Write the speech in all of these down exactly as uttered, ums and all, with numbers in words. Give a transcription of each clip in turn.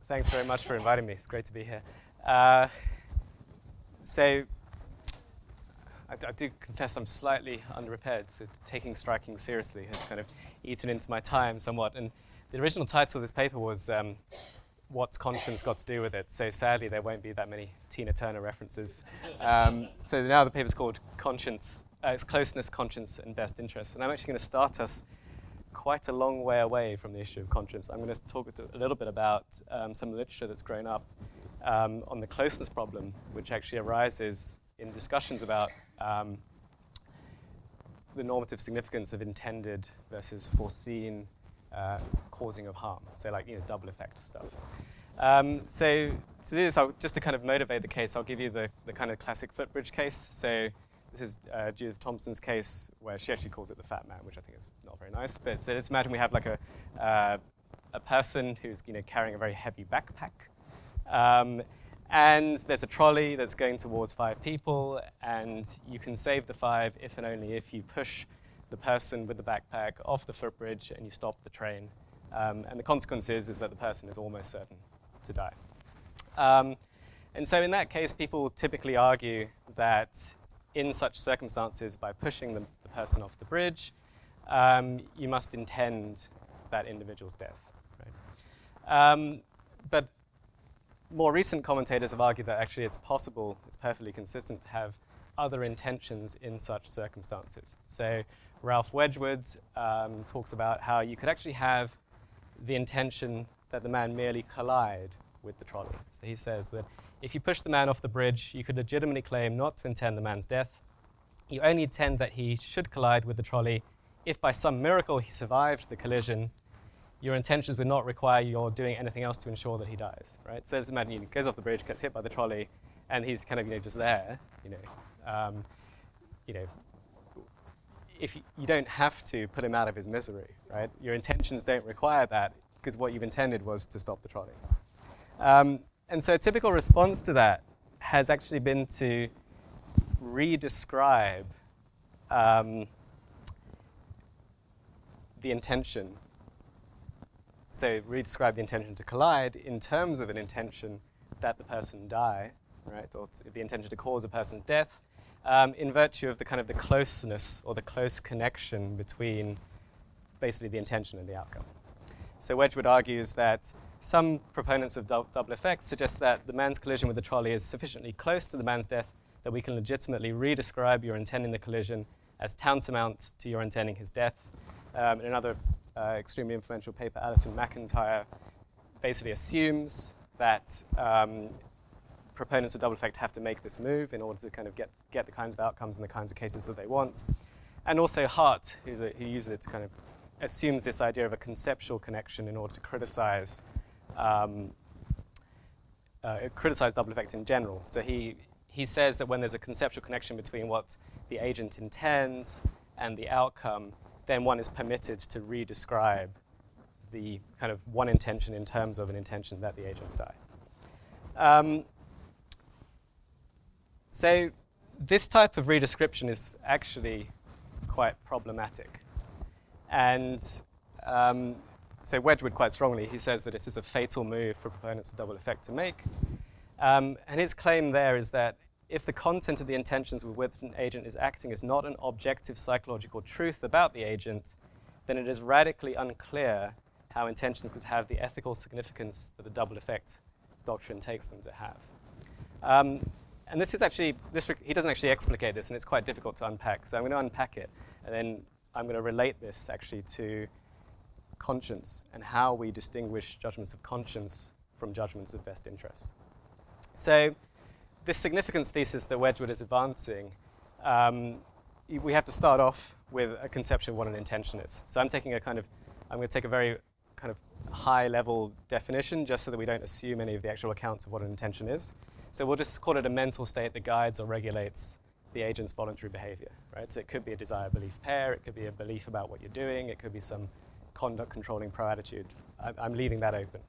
thanks very much for inviting me. It's great to be here. Uh, so, I, I do confess I'm slightly underprepared, so taking striking seriously has kind of eaten into my time somewhat. And the original title of this paper was um, What's Conscience Got to Do with It? So sadly, there won't be that many Tina Turner references. Um, so now the paper's called Conscience, uh, it's Closeness, Conscience, and Best Interests. And I'm actually going to start us quite a long way away from the issue of conscience. I'm going to talk a little bit about um, some literature that's grown up um, on the closeness problem, which actually arises in discussions about um, the normative significance of intended versus foreseen uh, causing of harm. So like, you know, double effect stuff. Um, so to do this, I'll, just to kind of motivate the case, I'll give you the, the kind of classic footbridge case. So this is uh, Judith Thompson's case, where she actually calls it the fat man, which I think is not very nice. But so let's imagine we have like a uh, a person who's you know carrying a very heavy backpack, um, and there's a trolley that's going towards five people, and you can save the five if and only if you push the person with the backpack off the footbridge and you stop the train. Um, and the consequence is, is that the person is almost certain to die. Um, and so in that case, people typically argue that in such circumstances, by pushing the, the person off the bridge, um, you must intend that individual's death. Right? Um, but more recent commentators have argued that actually it's possible, it's perfectly consistent to have other intentions in such circumstances. So Ralph Wedgwood um, talks about how you could actually have the intention that the man merely collide with the trolley. So he says that if you push the man off the bridge, you could legitimately claim not to intend the man's death. You only intend that he should collide with the trolley if by some miracle he survived the collision. Your intentions would not require your doing anything else to ensure that he dies, right? So let's imagine he goes off the bridge, gets hit by the trolley, and he's kind of, you know, just there, you know. Um, you know, if you, you don't have to put him out of his misery, right? Your intentions don't require that because what you've intended was to stop the trolley. Um, And so a typical response to that has actually been to re-describe um, the intention. So re-describe the intention to collide in terms of an intention that the person die, right, or the intention to cause a person's death, um, in virtue of the kind of the closeness or the close connection between basically the intention and the outcome. So Wedgwood argues that some proponents of dou- double effect suggest that the man's collision with the trolley is sufficiently close to the man's death that we can legitimately re-describe your intending the collision as tantamount to your intending his death. Um, in another uh, extremely influential paper, Alison McIntyre basically assumes that um, proponents of double effect have to make this move in order to kind of get, get the kinds of outcomes and the kinds of cases that they want. And also Hart, who's a, who uses it to kind of assumes this idea of a conceptual connection in order to criticize Um, uh, criticize double effect in general. So he, he says that when there's a conceptual connection between what the agent intends and the outcome, then one is permitted to re-describe the kind of one intention in terms of an intention that the agent die. Um, so this type of re-description is actually quite problematic. And um, So Wedgwood quite strongly, he says that it is a fatal move for proponents of double effect to make. Um, and his claim there is that if the content of the intentions with which an agent is acting is not an objective psychological truth about the agent, then it is radically unclear how intentions could have the ethical significance that the double effect doctrine takes them to have. Um, and this is actually, this, he doesn't actually explicate this, and it's quite difficult to unpack. So I'm going to unpack it, and then I'm going to relate this actually to conscience and how we distinguish judgments of conscience from judgments of best interests. So this significance thesis that Wedgwood is advancing, um, we have to start off with a conception of what an intention is. So I'm taking a kind of, I'm going to take a very kind of high-level definition just so that we don't assume any of the actual accounts of what an intention is. So we'll just call it a mental state that guides or regulates the agent's voluntary behavior, right? So it could be a desire-belief pair, it could be a belief about what you're doing, it could be some conduct controlling pro-attitude. I'm leaving that open.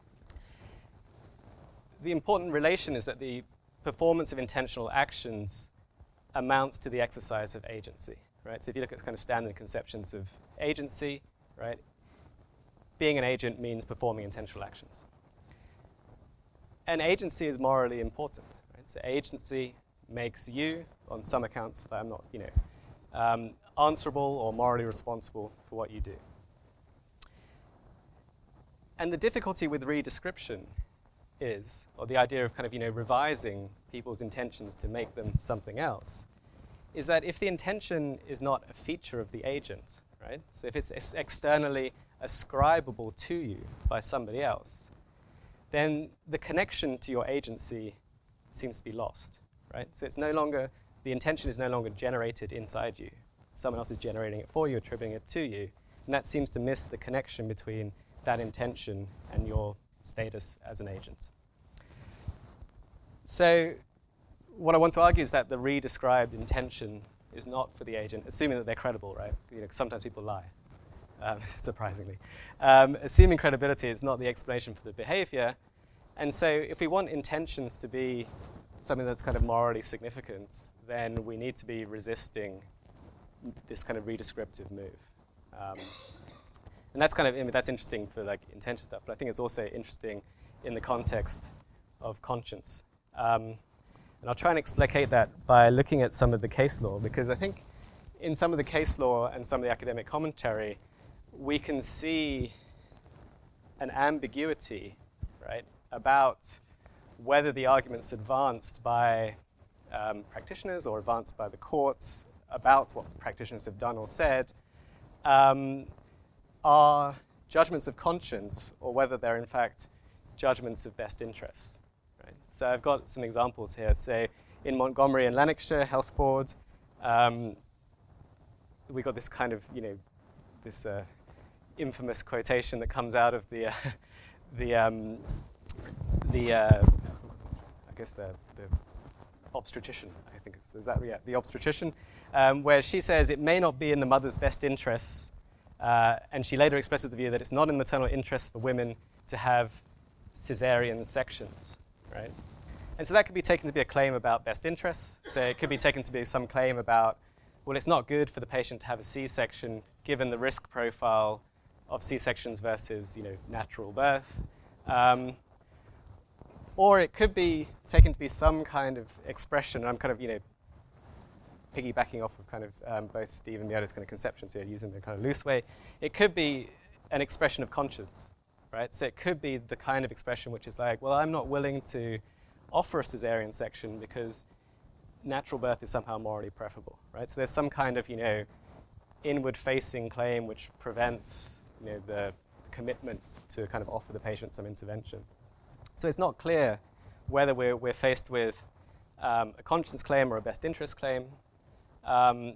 The important relation is that the performance of intentional actions amounts to the exercise of agency, right? So if you look at kind of standard conceptions of agency, right, being an agent means performing intentional actions. and agency is morally important. Right? So agency makes you, on some accounts that I'm not, you know, um, answerable or morally responsible for what you do. And the difficulty with redescription is, or the idea of kind of, you know, revising people's intentions to make them something else, is that if the intention is not a feature of the agent, right? So if it's ex- externally ascribable to you by somebody else, then the connection to your agency seems to be lost, right? So it's no longer, the intention is no longer generated inside you. Someone else is generating it for you, attributing it to you, and that seems to miss the connection between that intention and your status as an agent. So what I want to argue is that the redescribed intention is not for the agent, assuming that they're credible, right? You know, sometimes people lie, um, surprisingly. Um, assuming credibility is not the explanation for the behavior. And so if we want intentions to be something that's kind of morally significant, then we need to be resisting this kind of redescriptive move. Um, and that's kind of, I mean, that's interesting for like intention stuff, but I think it's also interesting in the context of conscience. Um, and I'll try and explicate that by looking at some of the case law, because I think in some of the case law and some of the academic commentary, we can see an ambiguity, right, about whether the arguments advanced by um, practitioners or advanced by the courts about what practitioners have done or said um, are judgments of conscience, or whether they're in fact judgments of best interests. Right? So I've got some examples here. So in Montgomery and Lanarkshire Health Board, um, we got this kind of, you know, this uh, infamous quotation that comes out of the, uh, the, um, the uh, I guess uh, the obstetrician, I think it's, is that, yeah, the obstetrician, um, where she says it may not be in the mother's best interests, uh, and she later expresses the view that it's not in maternal interest for women to have cesarean sections, right? And so that could be taken to be a claim about best interests. So it could be taken to be some claim about, well, it's not good for the patient to have a C-section given the risk profile of C-sections versus, you know, natural birth. Um, or it could be taken to be some kind of expression, and I'm kind of, you know, piggybacking off of kind of um, both Steve and Miota's kind of conceptions here, using the kind of loose way. It could be an expression of conscience, right? So it could be the kind of expression which is like, well, I'm not willing to offer a cesarean section because natural birth is somehow morally preferable, right? So there's some kind of, you know, inward-facing claim which prevents, you know, the commitment to kind of offer the patient some intervention. So it's not clear whether we're, we're faced with um, a conscience claim or a best interest claim. Um,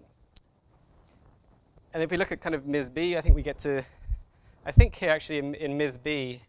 and if we look at kind of Miz B, I think we get to, I think here actually in, in Miz B,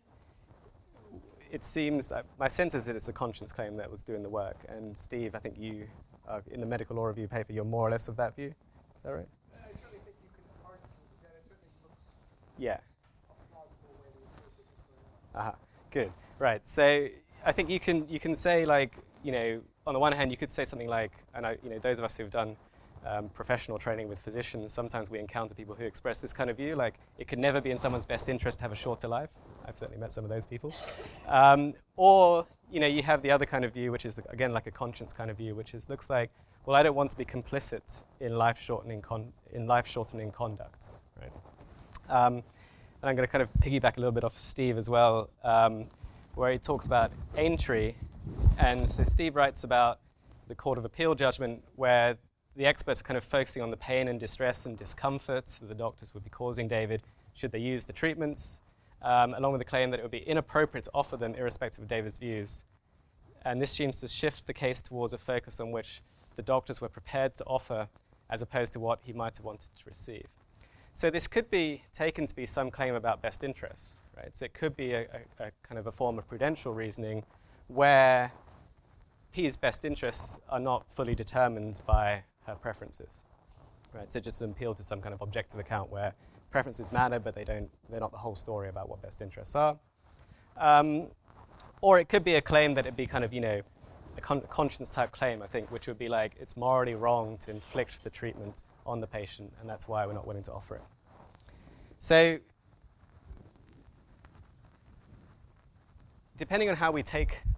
it seems, uh, my sense is that it's a conscience claim that was doing the work. And Steve, I think you, uh, in the medical law review paper, you're more or less of that view. Is that right? I certainly think you can argue that it certainly looks Yeah. a plausible way to interpret it. Uh-huh. Good. Right. So I think you can you can say, like, you know, on the one hand, you could say something like, and I, you know, those of us who've done um, professional training with physicians, sometimes we encounter people who express this kind of view, like it could never be in someone's best interest to have a shorter life. I've certainly met some of those people. Um, or, you know, you have the other kind of view, which is, again, like a conscience kind of view, which is looks like, well, I don't want to be complicit in life-shortening con- in life-shortening conduct, right? Um, and I'm going to kind of piggyback a little bit off Steve as well, um, where he talks about Aintree. And so Steve writes about the Court of Appeal judgment where the experts are kind of focusing on the pain and distress and discomfort that the doctors would be causing David should they use the treatments, um, along with the claim that it would be inappropriate to offer them irrespective of David's views. And this seems to shift the case towards a focus on which the doctors were prepared to offer as opposed to what he might have wanted to receive. So this could be taken to be some claim about best interests, right? So it could be a, a, a kind of a form of prudential reasoning where P's best interests are not fully determined by her preferences, right? So just an appeal to some kind of objective account where preferences matter, but they don't, they're not the whole story about what best interests are. Um, or it could be a claim that it'd be kind of, you know, a con- conscience type claim, I think, which would be like, it's morally wrong to inflict the treatment on the patient, and that's why we're not willing to offer it. So, depending on how we take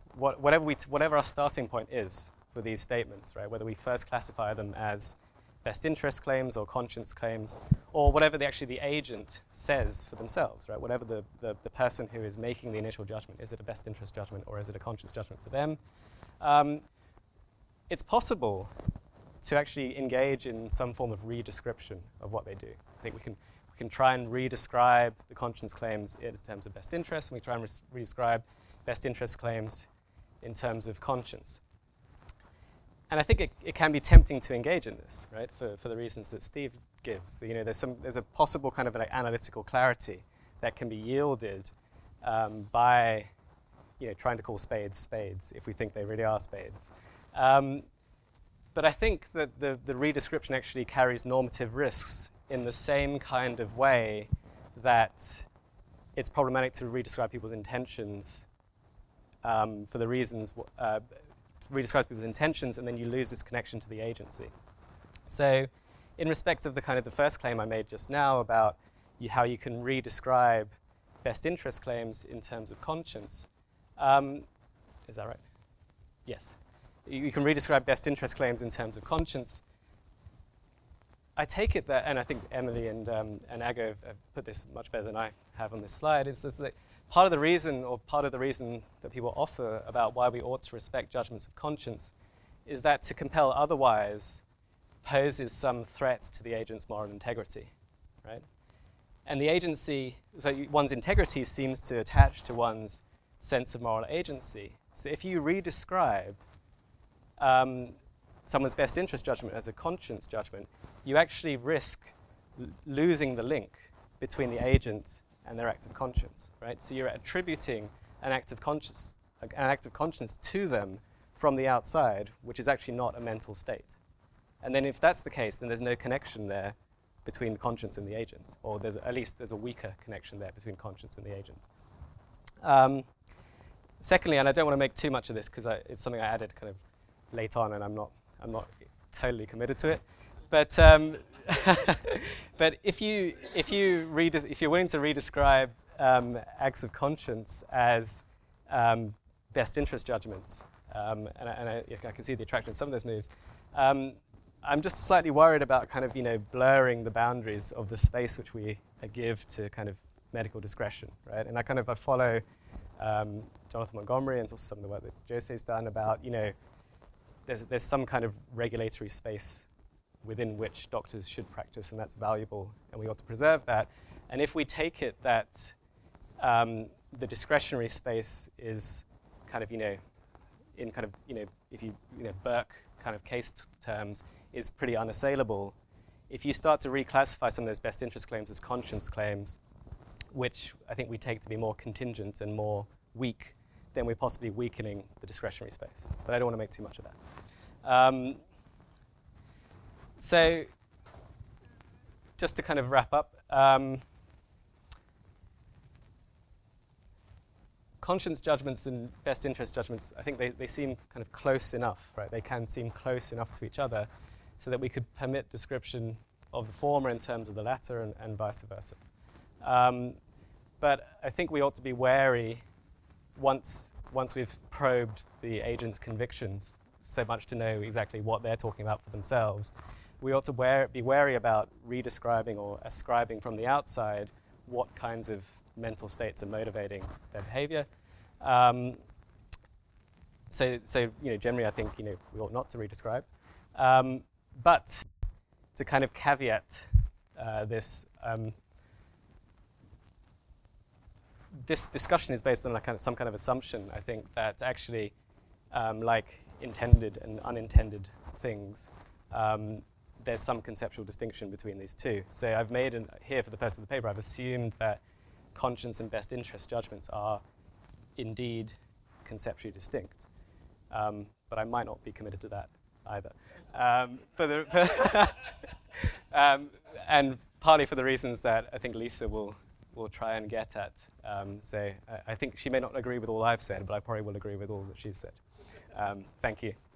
what, whatever, we t whatever our starting point is for these statements, right, whether we first classify them as best interest claims or conscience claims, or whatever the, actually the agent says for themselves, right, whatever the, the, the person who is making the initial judgment, is it a best interest judgment or is it a conscience judgment for them? Um, it's possible to actually engage in some form of redescription of what they do. I think we can, we can try and redescribe the conscience claims in terms of best interest, and we try and redescribe best interest claims in terms of conscience. And I think it, it can be tempting to engage in this, right, for, for the reasons that Steve gives. So, you know, there's, some, there's a possible kind of like analytical clarity that can be yielded um, by, you know, trying to call spades spades if we think they really are spades. Um, but I think that the, the redescription actually carries normative risks in the same kind of way that it's problematic to redescribe people's intentions um, for the reasons uh, redescribes people's intentions, and then you lose this connection to the agency. So in respect of the kind of the first claim I made just now about you, how you can redescribe best interest claims in terms of conscience, um, is that right? Yes. You, you can redescribe best interest claims in terms of conscience. I take it that, and I think Emily and, um, and Ago have, have put this much better than I have on this slide, is, is that part of the reason, or part of the reason that people offer about why we ought to respect judgments of conscience is that to compel otherwise poses some threat to the agent's moral integrity, right? And the agency, so one's integrity seems to attach to one's sense of moral agency. So if you redescribe um, someone's best interest judgment as a conscience judgment, you actually risk l- losing the link between the agent and their act of conscience, right? So you're attributing an act of conscience, an act of conscience to them from the outside, which is actually not a mental state. And then if that's the case, then there's no connection there between conscience and the agent, or there's at least there's a weaker connection there between conscience and the agent. Um, secondly, and I don't want to make too much of this because it's something I added kind of late on, and I'm not I'm not totally committed to it, but. Um, But if you if you redes- if you're willing to redescribe um, acts of conscience as um, best interest judgments, um, and, I, and I, I can see the attraction of some of those moves, um, I'm just slightly worried about kind of you know blurring the boundaries of the space which we uh, give to kind of medical discretion, right? And I kind of I follow um, Jonathan Montgomery and also some of the work that Jose's done about you know there's there's some kind of regulatory space within which doctors should practice, and that's valuable, and we ought to preserve that. And if we take it that um, the discretionary space is kind of, you know, in kind of, you know, if you, you know, Burke kind of case t- terms, is pretty unassailable, if you start to reclassify some of those best interest claims as conscience claims, which I think we take to be more contingent and more weak, then we're possibly weakening the discretionary space. But I don't want to make too much of that. Um, So, just to kind of wrap up, um, conscience judgments and best interest judgments, I think they, they seem kind of close enough, right? They can seem close enough to each other so that we could permit description of the former in terms of the latter and, and vice versa. Um, but I think we ought to be wary once, once we've probed the agent's convictions so much to know exactly what they're talking about for themselves. We ought to wear, be wary about redescribing or ascribing from the outside what kinds of mental states are motivating their behavior. Um, so, so you know, generally, I think you know we ought not to redescribe, um, but to kind of caveat uh, this. Um, this discussion is based on like kind of some kind of assumption. I think that actually, um, like intended and unintended things. Um, there's some conceptual distinction between these two. So I've made, an, here for the purpose of the paper, I've assumed that conscience and best interest judgments are indeed conceptually distinct. Um, but I might not be committed to that either. Um, for the, for um, and partly for the reasons that I think Lisa will, will try and get at. Um, so I, I think she may not agree with all I've said, but I probably will agree with all that she's said. Um, thank you.